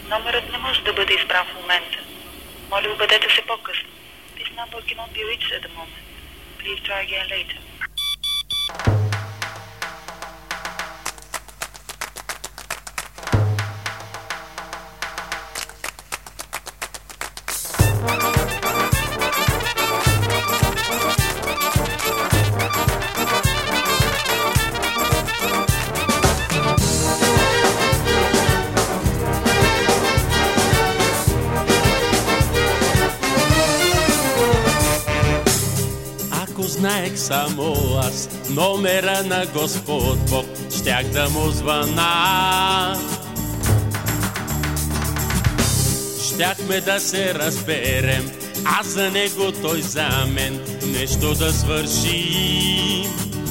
Номерът не може да бъде избран в момента. Моля, обадете се по-късно. This number cannot be reached at the moment. Please try again later. Ако знаех само аз номера на Господ Бог, щях да му звъна. Щяхме да се разберем, аз за него, той за мен, нещо да свършим.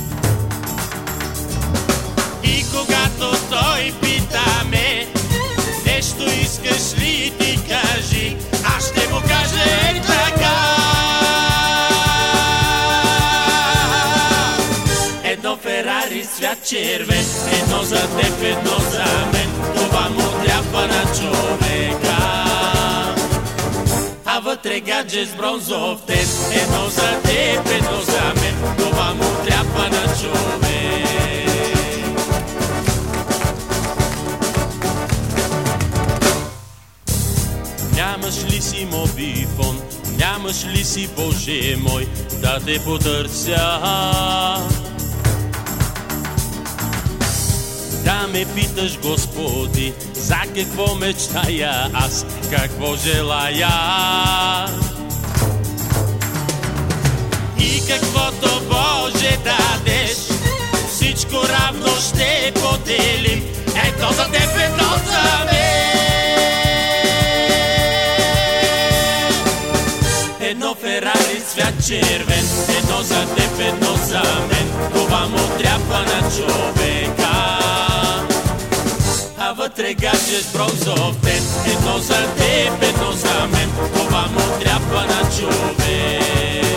И когато той пита ме, нещо искаш ли, ти кажи, аз ще му кажа ей така. Едно Ферари цвят червен, едно за теб, едно за мен, това му трябва на човека. А вътре гадже с бронзов тест, едно за теб, едно за мен, това му трябва на човек. Нямаш ли си мобифон, нямаш ли си, Боже мой, да те потърся? Да ме питаш, Господи, за какво мечтая аз, какво желая. И каквото, Боже, дадеш, всичко равно ще поделим. Ето за теб, едно за мен. Едно Ферари цвят червен, едно за теб, едно за мен, това му трябва на човека. А вътре гадже с бронзов тест, едно за теб, едно за мен, това му трябва на човек.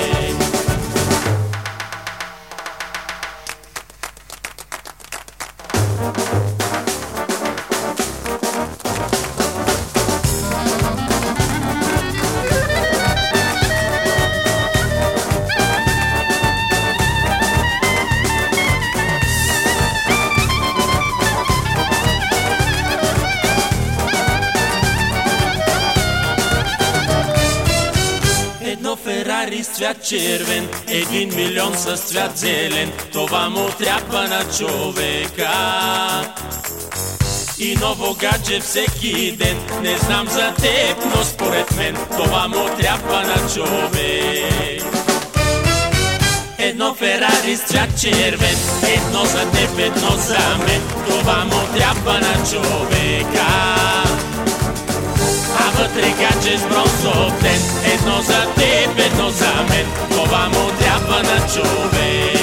Едно Ферари с цвят червен, 1 милион с цвят зелен, това му трябва на човека. И ново гадже всеки ден, не знам за теб, но според мен това му трябва на човек. Едно Ферари с цвят червен, едно за теб, едно за мен, това му трябва на човека. А вътре гадже с бронзов тест, едно за теб, едно за мен, това му трябва на човек.